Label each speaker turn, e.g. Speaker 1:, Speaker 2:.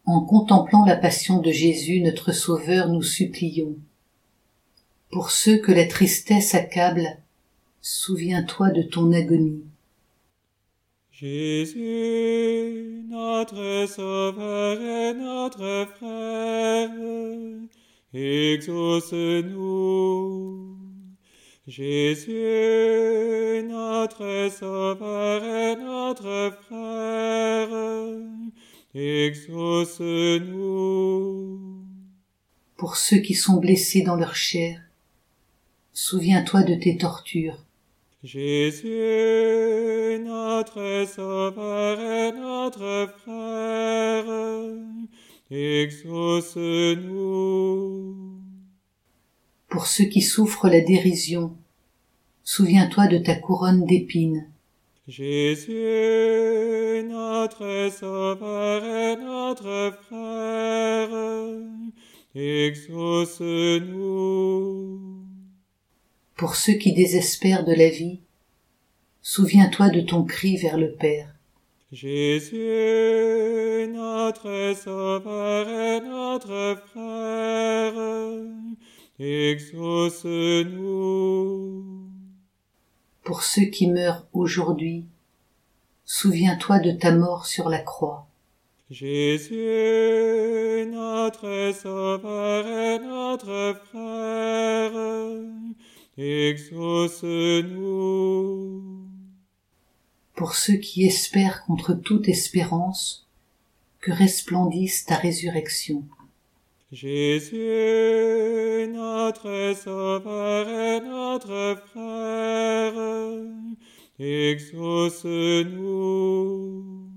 Speaker 1: En contemplant la passion de Jésus, notre Sauveur, nous supplions. Pour ceux que la tristesse accable, souviens-toi de ton agonie.
Speaker 2: Jésus, notre Sauveur et notre Frère, exauce-nous. Jésus, notre Sauveur et notre Frère, exauce-nous.
Speaker 1: Pour ceux qui sont blessés dans leur chair, souviens-toi de tes tortures.
Speaker 2: Jésus, notre Sauveur et notre Frère, exauce-nous.
Speaker 1: Pour ceux qui souffrent la dérision, souviens-toi de ta couronne d'épines.
Speaker 2: Jésus, notre Sauveur et notre Frère, exauce-nous.
Speaker 1: Pour ceux qui désespèrent de la vie, souviens-toi de ton cri vers le Père.
Speaker 2: Jésus, notre Sauveur et notre Frère, exauce-nous.
Speaker 1: Pour ceux qui meurent aujourd'hui, souviens-toi de ta mort sur la croix.
Speaker 2: Jésus, notre Sauveur et notre Frère, exauce-nous.
Speaker 1: Pour ceux qui espèrent contre toute espérance, que resplendisse ta résurrection.
Speaker 2: Jésus, notre Sauveur et notre Frère, exauce-nous.